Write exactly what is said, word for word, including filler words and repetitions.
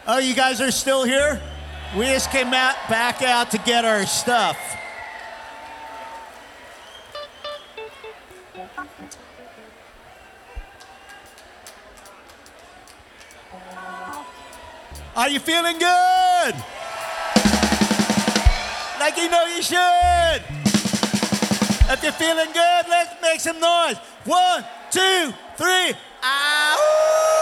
Oh, you guys are still here? We just came out, back out to get our stuff. Are you feeling good? Like you know you should. If you're feeling good, let's make some noise. One, two, three. Ow!